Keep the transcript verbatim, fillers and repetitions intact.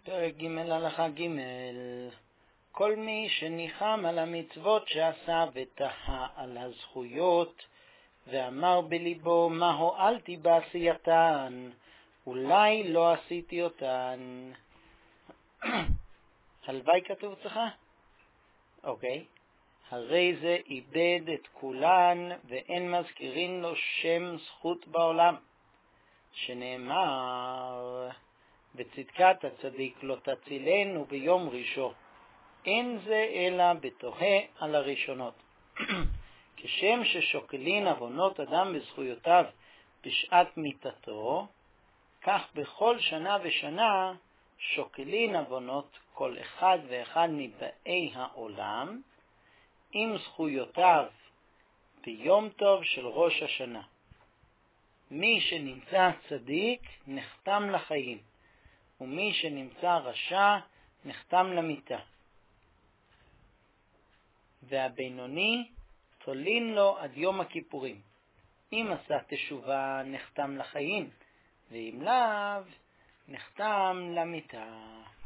פרק ג' הלכה ג' כל מי שניחם על המצוות שעשה ותהה על הזכויות ואמר בליבו מה הועלתי בעשייתן, אולי לא עשיתי אותן. הלוואי כתוב אצלך? אוקיי. הרי זה איבד את כולן ואין מזכירים לו שם זכות בעולם, שנאמר בצדקת הצדיק לא תצילנו ביום ראשון, אין זה אלא בתוהה על הראשונות. כשם ששוקלין עוונות אדם בזכויותיו בשעת מיתתו, כך בכל שנה ושנה שוקלין עוונות כל אחד ואחד מבאי העולם עם זכויותיו ביום טוב של ראש השנה. מי שנמצא צדיק נחתם לחיים, ומי שנמצא רשע נחתם למיתה. והבינוני תולין לו עד יום הכיפורים. אם עשה תשובה נחתם לחיים, ואם לאו נחתם למיתה.